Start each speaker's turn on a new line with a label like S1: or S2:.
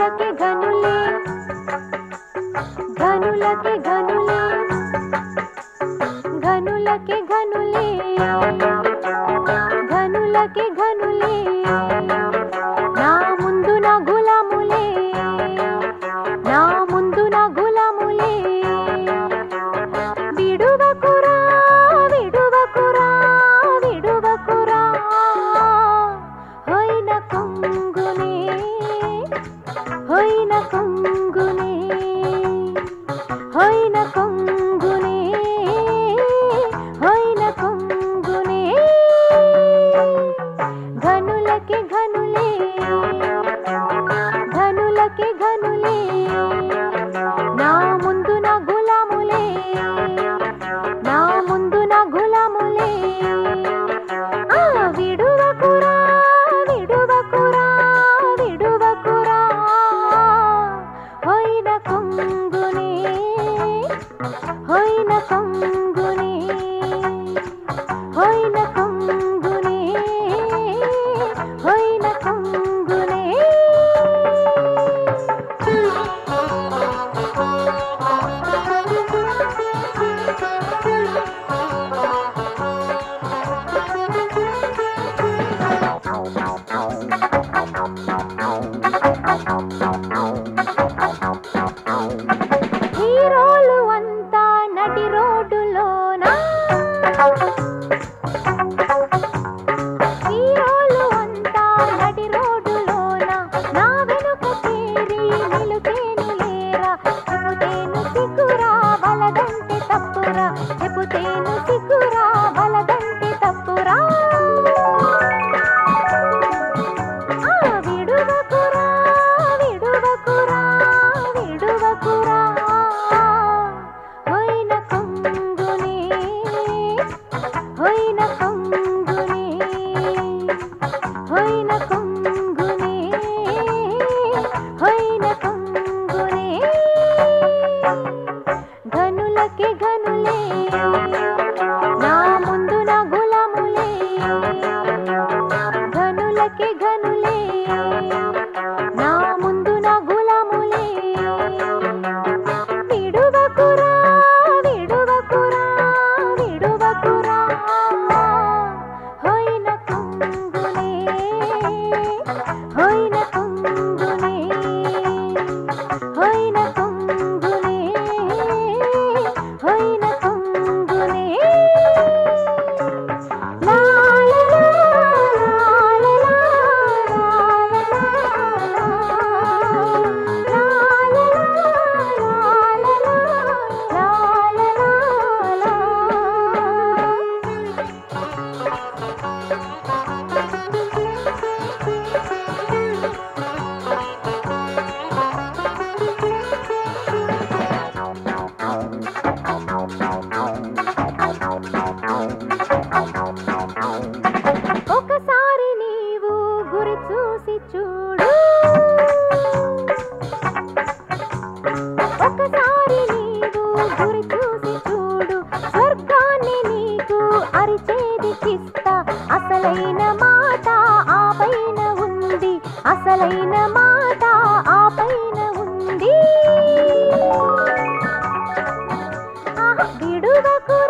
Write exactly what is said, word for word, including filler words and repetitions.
S1: ఘనులకి ఘనులే ఘనులకి ఘనులే ఘనులకి ఘనులే ఘనులకి ఘనులే నా ముందు నా గులాములే నా ముందు నా గులాములే విడువకురా విడువకురా విడువకురా హొయిన కొంగునే హొయిన కొంగునే హొయిన కొంగునే హొయిన కొంగునే ఘనులకి ఘనులే ఘనులకి ఘనులే నా ముందు నా గులాములే నా ముందు నా గులాములే ఆ విడువకురా విడువకురా విడువకురా హొయిన కొంగునే హొయిన కొంగునే హొయిన కొంగునే హొయిన కొంగునే హీరోలు అంతా నడి రోడ్డులోనా హీరోలు అంతా నడి రోడ్డులోన నా వెనుక చేరి నిలుపేను లేరా చెబుతేను సిగ్గురా వలదంటే తప్పురా చెబుతేను సిగ్గురా వలదంటే తప్పురా ఆ విడువకురా విడువకురా విడువకురా హొయిన కొంగునే హొయిన కొంగునే హొయిన కొంగునే హొయిన కొంగునే ఘనులకి ఘనులే నా ముందు నా గులాములే ఘనులకి ఘనులే నా ముందు నా గులాములే విడువకురా విడువకురా విడువకురా హొయిన కొంగునే హొయిన కొంగునే హొయిన కొంగునే హొయిన కొంగునే లా లా లా లా ఒకసారి నీవు గురి చూసి చూడు ఒకసారి నీవు గురి చూసి చూడు స్వర్గాన్ని నీకు అరిచేది కిస్తా అసలైన మాట ఆ పైన ఉంది అసలైన మాట ఆ పైన ఉంది విడువకు